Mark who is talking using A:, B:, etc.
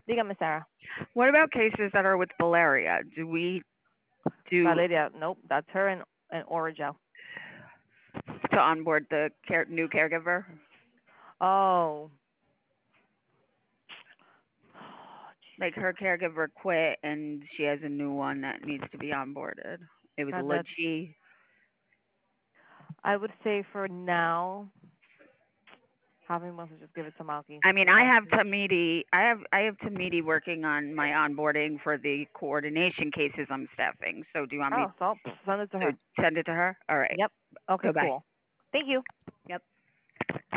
A: Dígame, Sarah.
B: What about cases that are with Valeria? Do we do
A: Valeria, nope, that's her and Origel.
B: to onboard the new caregiver?
A: Oh.
B: Like her caregiver quit and she has a new one that needs to be onboarded. It was a
A: That's.
B: legit.
A: I would say for now, having wants to just give it to Malky.
B: I mean,
A: If
B: I
A: that's
B: have Tamidi. I have Tamidi working on my onboarding for the coordination cases I'm staffing. So do you want me
A: oh, so send it to
B: to
A: her.
B: send it to her? All right.
A: Yep. Okay,
B: Bye bye.
A: cool. Thank you.
B: Yep.